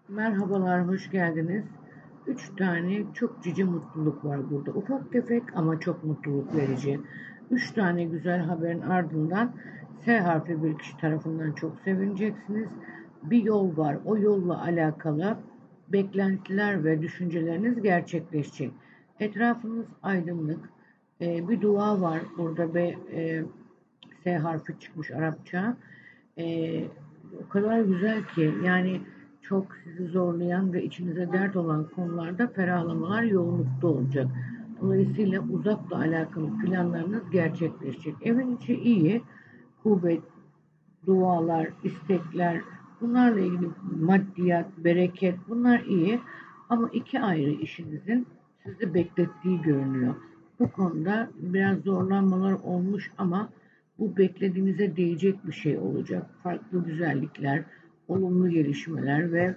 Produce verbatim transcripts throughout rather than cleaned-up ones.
Merhabalar, hoş geldiniz. Üç tane çok cici mutluluk var burada. Ufak tefek ama çok mutluluk verici. Üç tane güzel haberin ardından S harfi bir kişi tarafından çok sevineceksiniz. Bir yol var. O yolla alakalı beklentiler ve düşünceleriniz gerçekleşecek. Etrafınız aydınlık. Ee, bir dua var. Burada bir e, S harfi çıkmış Arapça. Ee, O kadar güzel ki yani çok sizi zorlayan ve içinize dert olan konularda ferahlamalar yoğunlukta olacak. Dolayısıyla uzakla alakalı planlarınız gerçekleşecek. Evin içi iyi, kuvvet, dualar, istekler, bunlarla ilgili maddiyat, bereket bunlar iyi. Ama iki ayrı işinizin sizi beklettiği görünüyor. Bu konuda biraz zorlanmalar olmuş ama bu beklediğinize değecek bir şey olacak. Farklı güzellikler, olumlu gelişmeler ve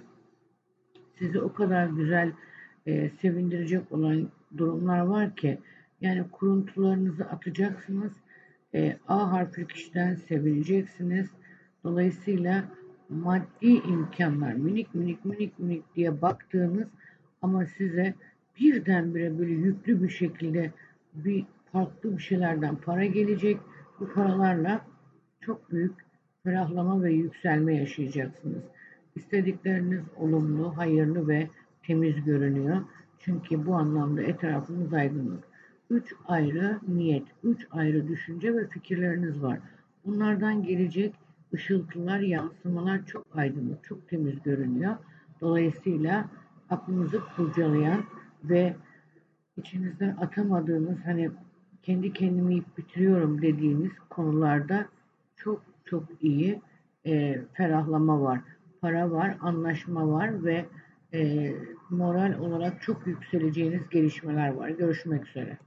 sizi o kadar güzel e, sevindirecek olan durumlar var ki yani kuruntularınızı atacaksınız. E, A harfli kişiden sevineceksiniz. Dolayısıyla maddi imkanlar minik minik minik minik diye baktığınız ama size birdenbire böyle yüklü bir şekilde bir farklı bir şeylerden para gelecek. Bu paralarla çok büyük ferahlama ve yükselme yaşayacaksınız. İstedikleriniz olumlu, hayırlı ve temiz görünüyor. Çünkü bu anlamda etrafınız aydınlık. Üç ayrı niyet, üç ayrı düşünce ve fikirleriniz var. Bunlardan gelecek ışıltılar, yansımalar çok aydınlık, çok temiz görünüyor. Dolayısıyla aklınızı kurcalayan ve içinizden atamadığınız hani kendi kendimi yiyip bitiriyorum dediğiniz konularda çok çok iyi e, ferahlama var. Para var, anlaşma var ve e, moral olarak çok yükseleceğiniz gelişmeler var. Görüşmek üzere.